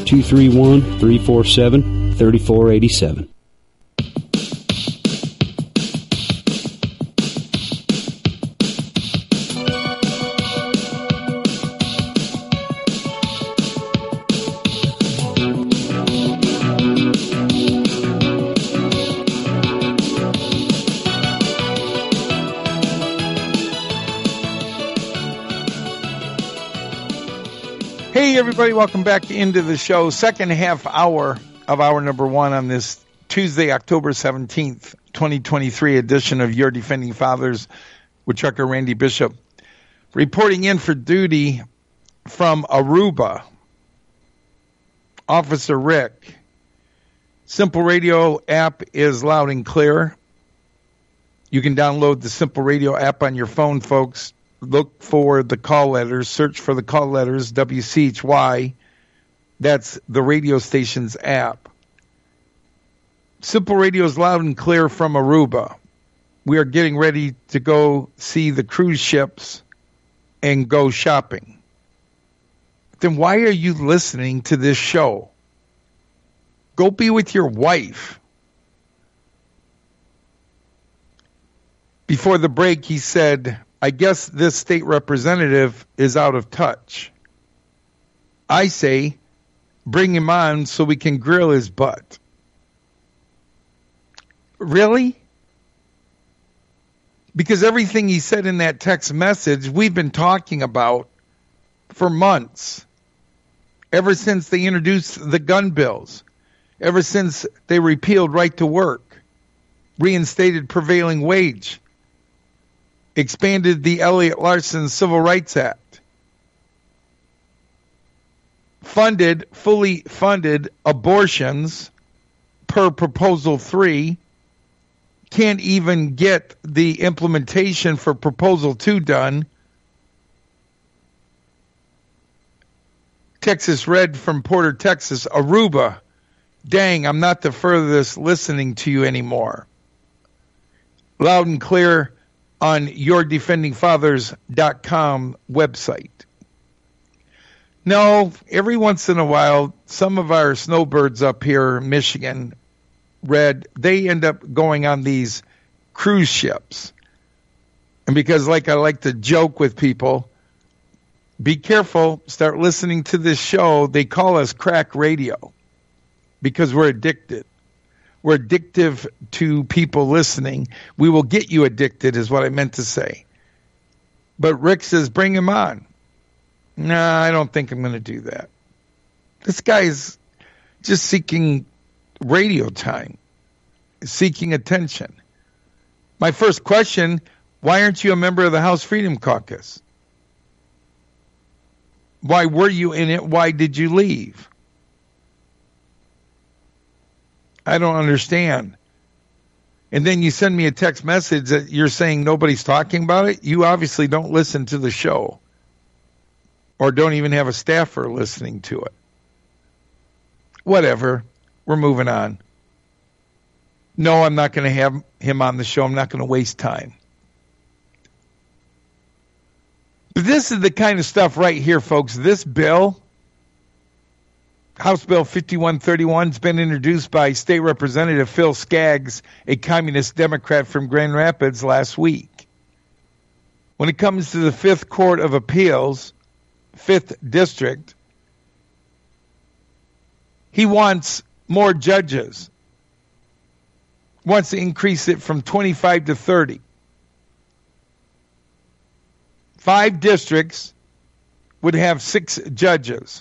231-347-3487. Hey, everybody, welcome back into the show. Second half hour of hour number one on this Tuesday, October 17th, 2023 edition of Your Defending Fathers with Trucker Randy Bishop. Reporting in for duty from Aruba, Officer Rick. Simple Radio app is loud and clear. You can download the Simple Radio app on your phone, folks. Look for the call letters, search for the call letters, WCHY. That's the radio station's app. Simple Radio is loud and clear from Aruba. We are getting ready to go see the cruise ships and go shopping. Then why are you listening to this show? Go be with your wife. Before the break, he said, I guess this state representative is out of touch. I say, bring him on so we can grill his butt. Really? Because everything he said in that text message, we've been talking about for months. Ever since they introduced the gun bills. Ever since they repealed right to work. Reinstated prevailing wage. Expanded the Elliott Larson Civil Rights Act. Fully funded abortions per Proposal 3. Can't even get the implementation for Proposal 2 done. Texas Red from Porter, Texas. Aruba. Dang, I'm not the furthest listening to you anymore. Loud and clear on yourdefendingfathers.com website. No, every once in a while, some of our snowbirds up here in Michigan, Red, they end up going on these cruise ships. And because I like to joke with people, be careful, start listening to this show. They call us crack radio because we're addicted. We're addictive to people listening. We will get you addicted is what I meant to say. But Rick says, bring him on. Nah, I don't think I'm going to do that. This guy's just seeking radio time, seeking attention. My first question, why aren't you a member of the House Freedom Caucus? Why were you in it? Why did you leave? I don't understand. And then you send me a text message that you're saying nobody's talking about it. You obviously don't listen to the show or don't even have a staffer listening to it. Whatever. We're moving on. No, I'm not going to have him on the show. I'm not going to waste time. But this is the kind of stuff right here, folks. This bill, House Bill 5131, has been introduced by State Representative Phil Skaggs, a communist Democrat from Grand Rapids, last week. When it comes to the Fifth Court of Appeals, 5th District, he wants more judges, wants to increase it from 25 to 30. 5 districts would have 6 judges.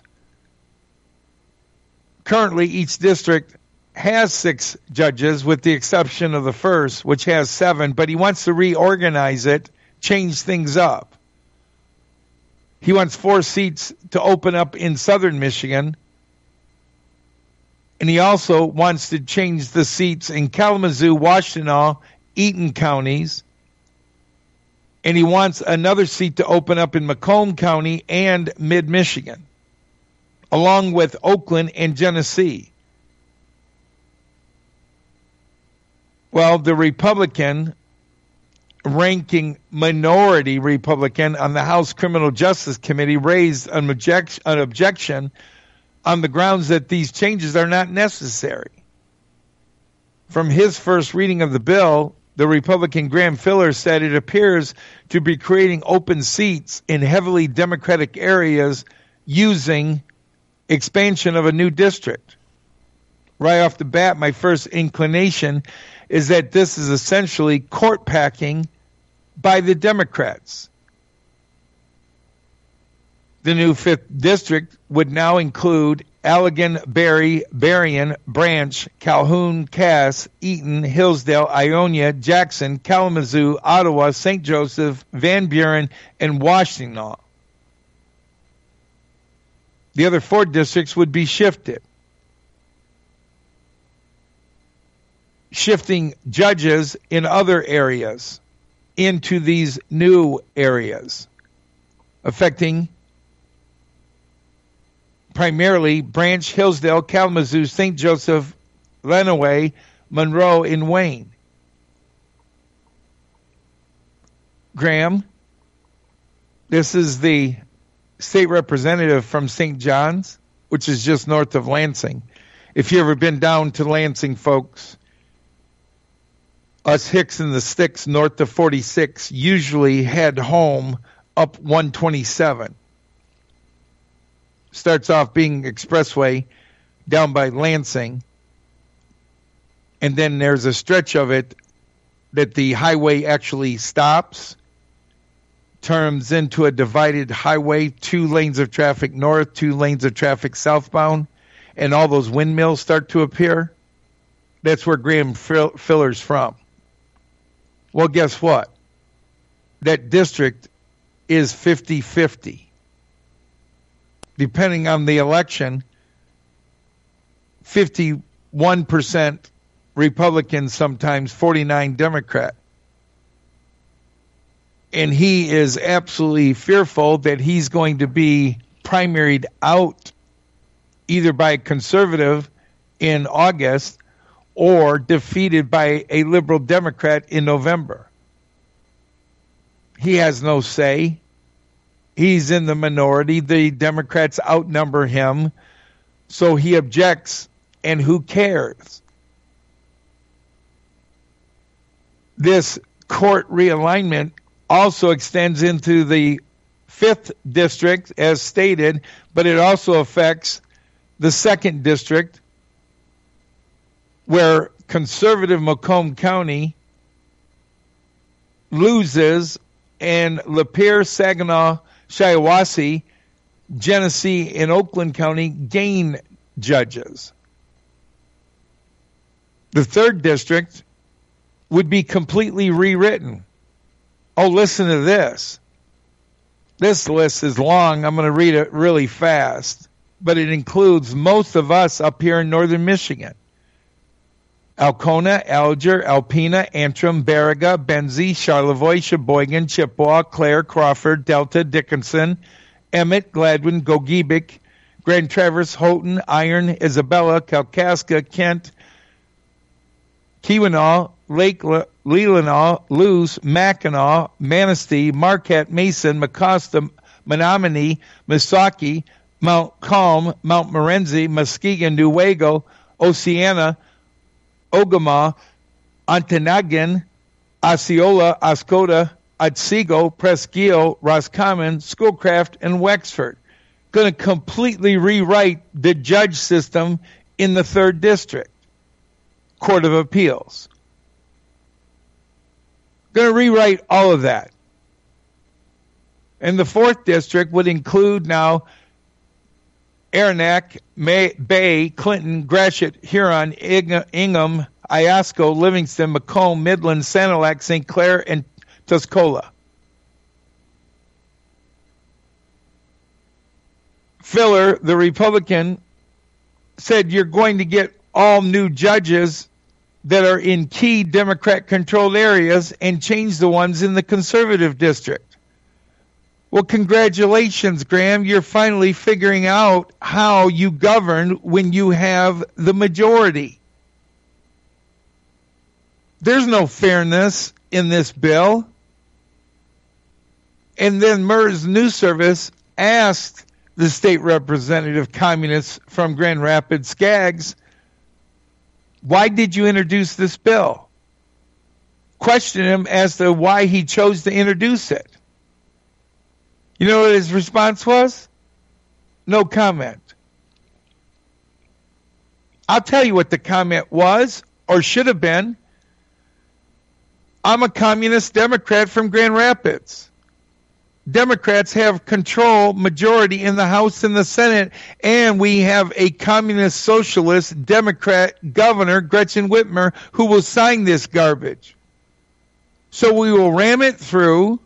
Currently, each district has 6 judges, with the exception of the first, which has 7, but he wants to reorganize it, change things up. He wants 4 seats to open up in southern Michigan, and he also wants to change the seats in Kalamazoo, Washtenaw, Eaton counties, and he wants another seat to open up in Macomb County and mid-Michigan, along with Oakland and Genesee. Well, the Republican, ranking minority Republican on the House Criminal Justice Committee, raised an objection on the grounds that these changes are not necessary. From his first reading of the bill, the Republican Graham Filler said it appears to be creating open seats in heavily Democratic areas using expansion of a new district. Right off the bat, my first inclination is that this is essentially court packing by the Democrats. The new 5th district would now include Allegan, Berry, Berrien, Branch, Calhoun, Cass, Eaton, Hillsdale, Ionia, Jackson, Kalamazoo, Ottawa, St. Joseph, Van Buren, and Washington. The other 4 districts would be shifted. Shifting judges in other areas into these new areas, affecting primarily Branch, Hillsdale, Kalamazoo, St. Joseph, Lenawee, Monroe, and Wayne. Graham, this is the state representative from St. John's, which is just north of Lansing. If you've ever been down to Lansing, folks, us Hicks and the Sticks north of 46 usually head home up 127. Starts off being expressway down by Lansing, and then there's a stretch of it that the highway actually stops, turns into a divided highway, 2 lanes of traffic north, 2 lanes of traffic southbound, and all those windmills start to appear. That's where Graham Filler's from. Well, guess what? That district is 50-50. Depending on the election, 51% Republican, sometimes 49 Democrat. And he is absolutely fearful that he's going to be primaried out either by a conservative in August or defeated by a liberal Democrat in November. He has no say. He's in the minority. The Democrats outnumber him, so he objects, and who cares? This court realignment also extends into the 5th district, as stated, but it also affects the 2nd district, where conservative Macomb County loses and Lapeer, Saginaw, Shiawassee, Genesee, and Oakland County gain judges. The 3rd district would be completely rewritten. Oh, listen to this. This list is long. I'm going to read it really fast, but it includes most of us up here in northern Michigan. Alcona, Alger, Alpena, Antrim, Baraga, Benzie, Charlevoix, Sheboygan, Chippewa, Clare, Crawford, Delta, Dickinson, Emmett, Gladwin, Gogebic, Grand Traverse, Houghton, Iron, Isabella, Kalkaska, Kent, Keweenaw, Lake Leelanau, Luce, Mackinac, Manistee, Marquette, Mason, Mecosta, Menominee, Missaukee, Mount Calm, Mount Morenci, Muskegon, Newaygo, Oceana, Ogama, Ontonagon, Osceola, Oscoda, Otsego, Presqu'Île, Roscommon, Schoolcraft, and Wexford. Going to completely rewrite the judge system in the 3rd District Court of Appeals. Going to rewrite all of that. And the 4th District would include now Aranac, Bay, Clinton, Gratiot, Huron, Ingham, Iosco, Livingston, Macomb, Midland, Sanilac, St. Clair, and Tuscola. Filler, the Republican, said you're going to get all new judges that are in key Democrat-controlled areas and change the ones in the conservative district. Well, congratulations, Graham. You're finally figuring out how you govern when you have the majority. There's no fairness in this bill. And then MERS News Service asked the state representative communist from Grand Rapids, Skaggs, why did you introduce this bill? Question him as to why he chose to introduce it. You know what his response was? No comment. I'll tell you what the comment was, or should have been. I'm a communist Democrat from Grand Rapids. Democrats have control, majority in the House and the Senate, and we have a communist socialist Democrat governor, Gretchen Whitmer, who will sign this garbage. So we will ram it through.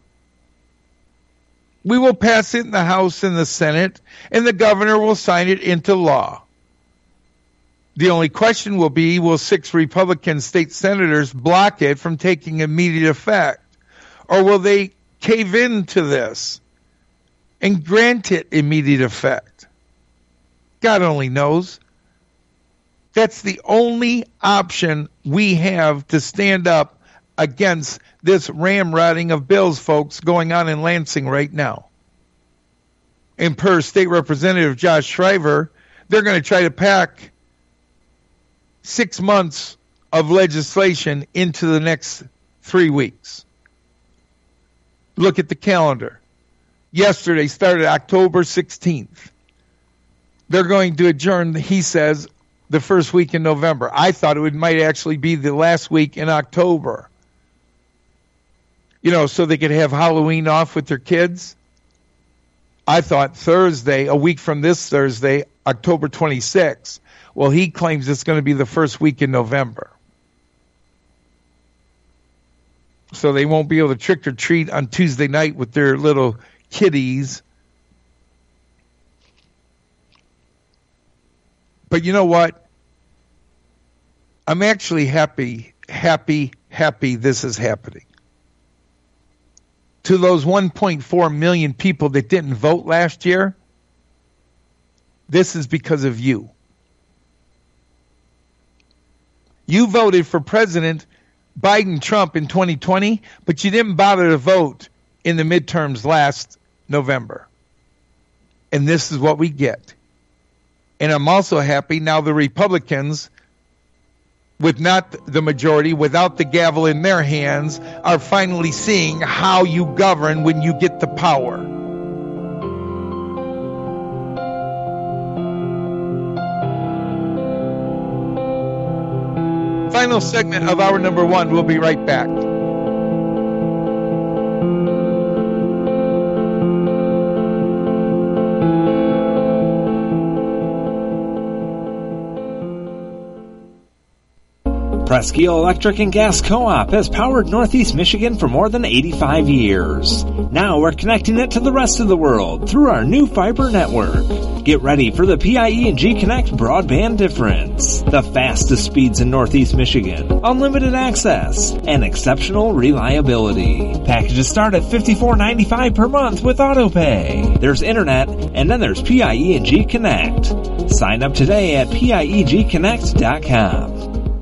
We will pass it in the House and the Senate, and the governor will sign it into law. The only question will be, will 6 Republican state senators block it from taking immediate effect? Or will they cave into this and grant it immediate effect? God only knows. That's the only option we have to stand up against this ramrodding of bills, folks, going on in Lansing right now. And per State Representative Josh Shriver, they're going to try to pack 6 months of legislation into the next 3 weeks. Look at the calendar. Yesterday started October 16th. They're going to adjourn, he says, the first week in November. I thought it might actually be the last week in October. You know, so they could have Halloween off with their kids. I thought Thursday, a week from this Thursday, October 26th. Well, he claims it's going to be the first week in November. So they won't be able to trick or treat on Tuesday night with their little kiddies. But you know what? I'm actually happy this is happening. To those 1.4 million people that didn't vote last year, this is because of you. You voted for President Biden Trump in 2020, but you didn't bother to vote in the midterms last November. And this is what we get. And I'm also happy now the Republicans, with not the majority, without the gavel in their hands, are finally seeing how you govern when you get the power. Final segment of hour number 1. We'll be right back. Presque Electric and Gas Co-op has powered Northeast Michigan for more than 85 years. Now we're connecting it to the rest of the world through our new fiber network. Get ready for the PIE&G Connect broadband difference. The fastest speeds in Northeast Michigan, unlimited access, and exceptional reliability. Packages start at $54.95 per month with AutoPay. There's internet, and then there's PIE&G Connect. Sign up today at PIEGConnect.com.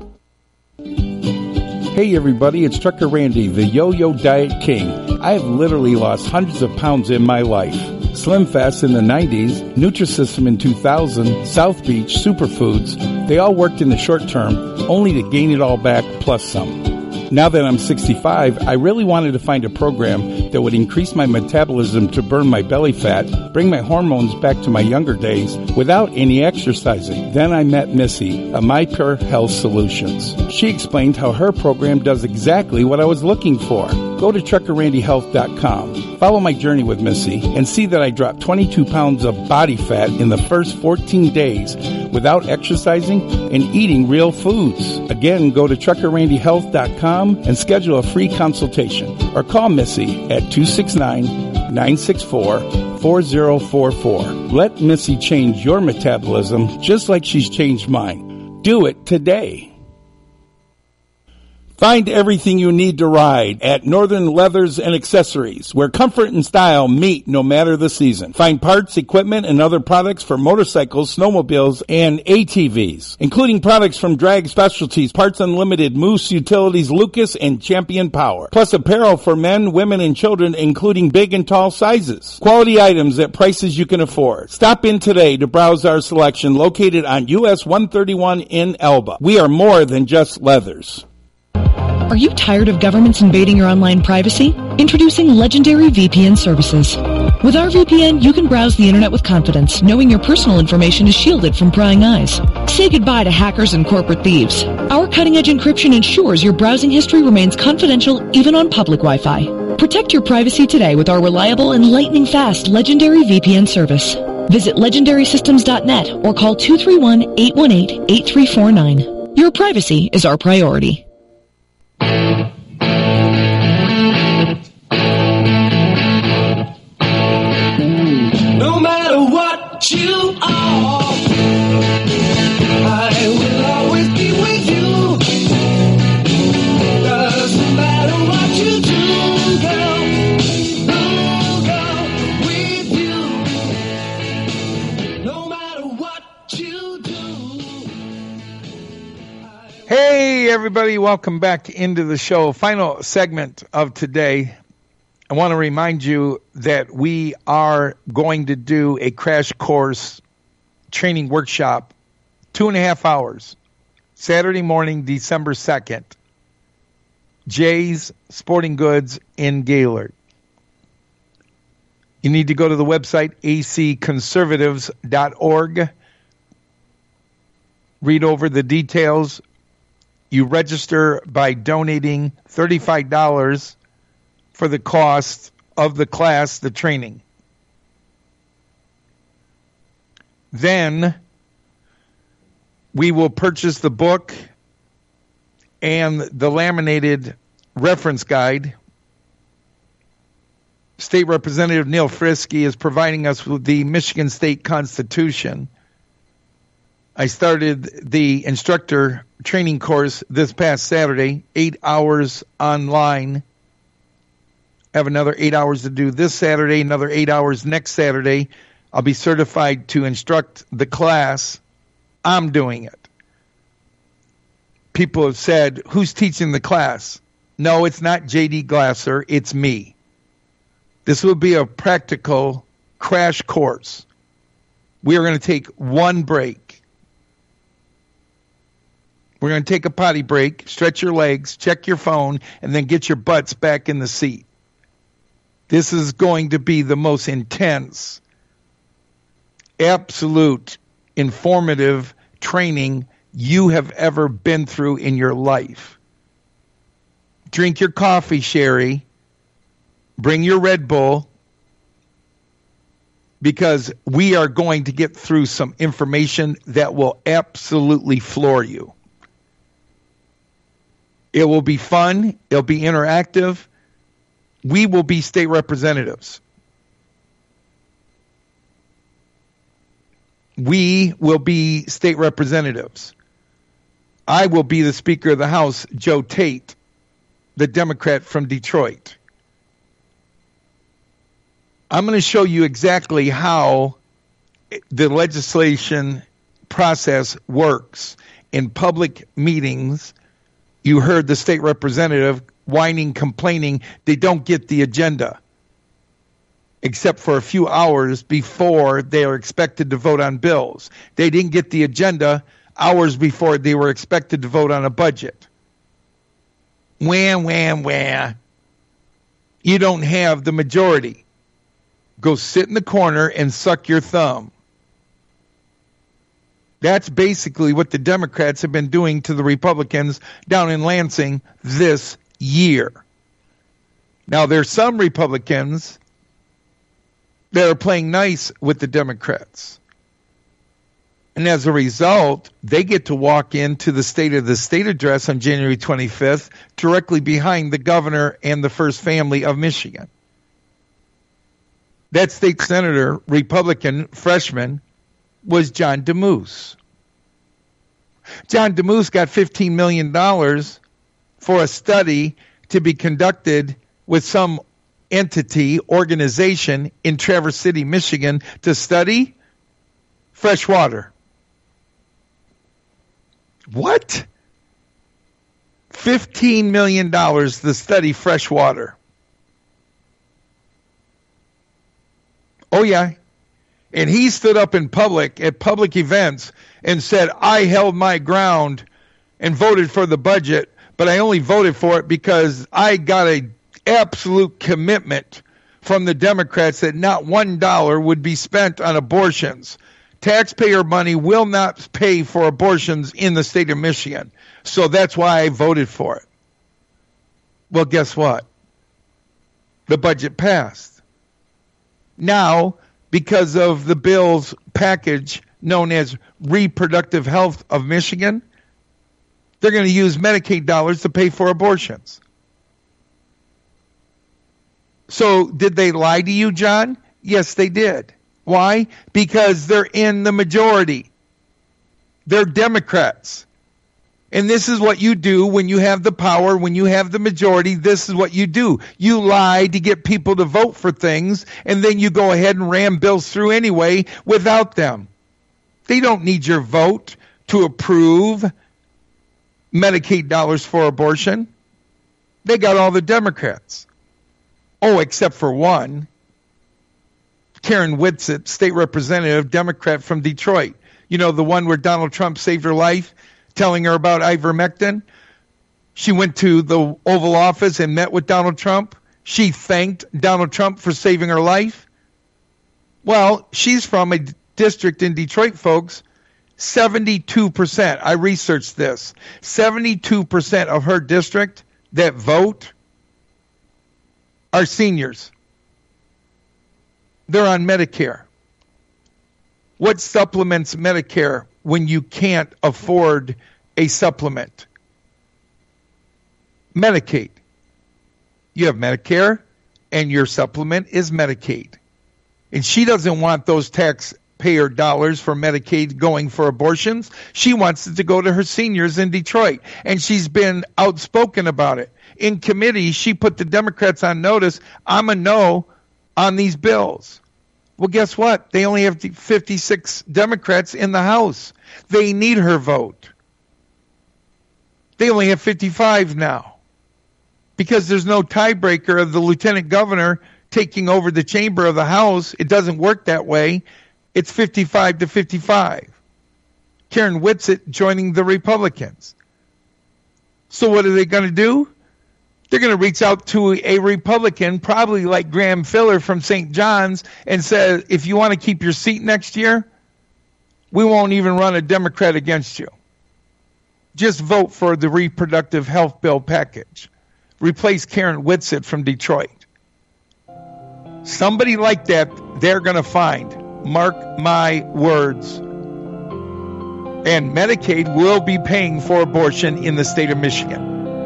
Hey everybody, it's Trucker Randy, the Yo-Yo Diet King. I have literally lost hundreds of pounds in my life. Slim Fast in the 90s, Nutrisystem in 2000, South Beach, Superfoods, they all worked in the short term, only to gain it all back plus some. Now that I'm 65, I really wanted to find a program that would increase my metabolism to burn my belly fat, bring my hormones back to my younger days without any exercising. Then I met Missy, of My Pure Health Solutions. She explained how her program does exactly what I was looking for. Go to TruckerRandyHealth.com. Follow my journey with Missy and see that I dropped 22 pounds of body fat in the first 14 days without exercising and eating real foods. Again, go to TruckerRandyHealth.com and schedule a free consultation or call Missy at 269-964-4044. Let Missy change your metabolism just like she's changed mine. Do it today. Find everything you need to ride at Northern Leathers and Accessories, where comfort and style meet no matter the season. Find parts, equipment, and other products for motorcycles, snowmobiles, and ATVs, including products from Drag Specialties, Parts Unlimited, Moose Utilities, Lucas, and Champion Power. Plus apparel for men, women, and children, including big and tall sizes. Quality items at prices you can afford. Stop in today to browse our selection located on US 131 in Elba. We are more than just leathers. Are you tired of governments invading your online privacy? Introducing Legendary VPN services. With our VPN, you can browse the internet with confidence, knowing your personal information is shielded from prying eyes. Say goodbye to hackers and corporate thieves. Our cutting-edge encryption ensures your browsing history remains confidential even on public Wi-Fi. Protect your privacy today with our reliable and lightning-fast Legendary VPN service. Visit legendarysystems.net or call 231-818-8349. Your privacy is our priority. No matter what you are, I will always be with you. Doesn't matter what you do, girl, I'll go with you. No matter what you do. Hey, everybody, welcome back into the show. Final segment of today. I want to remind you that we are going to do a crash course training workshop, 2.5 hours, Saturday morning, December 2nd, Jay's Sporting Goods in Gaylord. You need to go to the website, acconservatives.org, read over the details. You register by donating $35 for the cost of the class, the training. Then we will purchase the book and the laminated reference guide. State Representative Neil Frisky is providing us with the Michigan State Constitution. I started the instructor training course this past Saturday, 8 hours online. I have another 8 hours to do this Saturday, another 8 hours next Saturday. I'll be certified to instruct the class. I'm doing it. People have said, who's teaching the class? No, it's not J.D. Glasser, it's me. This will be a practical crash course. We are going to take one break. We're going to take a potty break, stretch your legs, check your phone, and then get your butts back in the seat. This is going to be the most intense, absolute, informative training you have ever been through in your life. Drink your coffee, Sherry. Bring your Red Bull, because we are going to get through some information that will absolutely floor you. It will be fun. It'll be interactive. We will be state representatives. We will be state representatives. I will be the Speaker of the House, Joe Tate, the Democrat from Detroit. I'm going to show you exactly how the legislation process works. In public meetings, you heard the state representative whining, complaining they don't get the agenda, except for a few hours before they are expected to vote on bills. They didn't get the agenda hours before they were expected to vote on a budget. Wham, wham, wham. You don't have the majority. Go sit in the corner and suck your thumb. That's basically what the Democrats have been doing to the Republicans down in Lansing this year. Now, there's some Republicans that are playing nice with the Democrats. And as a result, they get to walk into the State of the State address on January 25th, directly behind the governor and the first family of Michigan. That state senator, Republican freshman, was John DeMoose. John DeMoose got $15 million for a study to be conducted with some entity, organization in Traverse City, Michigan, to study fresh water. What? $15 million to study fresh water. Oh, yeah. And he stood up in public at public events and said, I held my ground and voted for the budget, but I only voted for it because I got an absolute commitment from the Democrats that not $1 would be spent on abortions. Taxpayer money will not pay for abortions in the state of Michigan. So that's why I voted for it. Well, guess what? The budget passed. Now, because of the bill's package known as Reproductive Health of Michigan, they're going to use Medicaid dollars to pay for abortions. So did they lie to you, John? Yes, they did. Why? Because they're in the majority. They're Democrats. And this is what you do when you have the power, when you have the majority. This is what you do. You lie to get people to vote for things, and then you go ahead and ram bills through anyway without them. They don't need your vote to approve Medicaid dollars for abortion. They got all the Democrats. Oh, except for one. Karen Whitsitt, state representative, Democrat from Detroit. You know, the one where Donald Trump saved her life, telling her about ivermectin. She went to the Oval Office and met with Donald Trump. She thanked Donald Trump for saving her life. Well, she's from a district in Detroit, folks. 72%. I researched this. 72% of her district that vote are seniors. They're on Medicare. What supplements Medicare when you can't afford a supplement? Medicaid. You have Medicare, and your supplement is Medicaid. And she doesn't want those taxpayer dollars for Medicaid going for abortions. She wants it to go to her seniors in Detroit. And she's been outspoken about it. In committee, she put the Democrats on notice. I'm a no on these bills. Well, guess what? They only have 56 Democrats in the House. They need her vote. They only have 55 now because there's no tiebreaker of the lieutenant governor taking over the chamber of the House. It doesn't work that way. It's 55 to 55. Karen Whitsitt joining the Republicans. So what are they going to do? They're going to reach out to a Republican, probably like Graham Filler from St. John's, and say, if you want to keep your seat next year, we won't even run a Democrat against you. Just vote for the reproductive health bill package. Replace Karen Whitsitt from Detroit. Somebody like that, they're going to find. Mark my words. And Medicaid will be paying for abortion in the state of Michigan.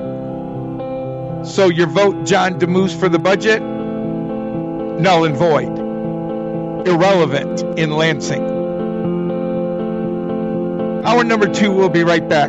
So your vote, John DeMoose, for the budget, null and void. Irrelevant in Lansing. Hour number 2, we'll be right back.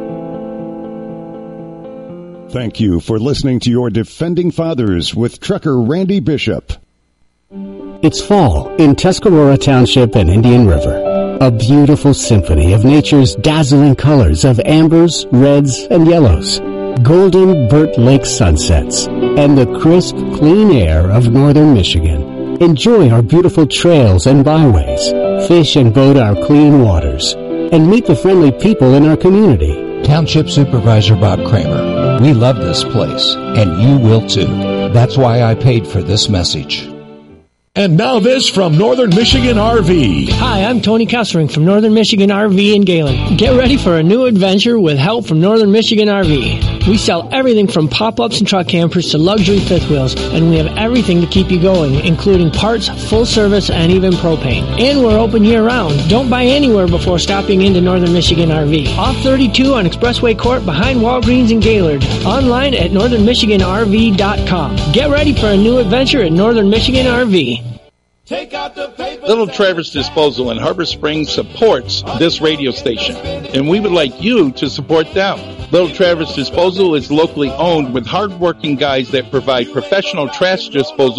Thank you for listening to your Defending Fathers with Trucker Randy Bishop. It's fall in Tuscarora Township and Indian River. A beautiful symphony of nature's dazzling colors of ambers, reds, and yellows. Golden Burt Lake sunsets, and the crisp, clean air of northern Michigan. Enjoy our beautiful trails and byways, fish and boat our clean waters, and meet the friendly people in our community. Township Supervisor Bob Kramer, we love this place, and you will too. That's why I paid for this message. And now this from Northern Michigan RV. Hi, I'm Tony Kessering from Northern Michigan RV in Galen. Get ready for a new adventure with help from Northern Michigan RV. We sell everything from pop-ups and truck campers to luxury fifth wheels, and we have everything to keep you going, including parts, full service, and even propane. And we're open year-round. Don't buy anywhere before stopping into Northern Michigan RV. Off 32 on Expressway Court behind Walgreens in Gaylord. Online at northernmichiganrv.com. Get ready for a new adventure at Northern Michigan RV. Take out the paper. Little Traverse Disposal in Harbor Springs supports this radio station, and we would like you to support them. Little Traverse Disposal is locally owned with hard-working guys that provide professional trash disposal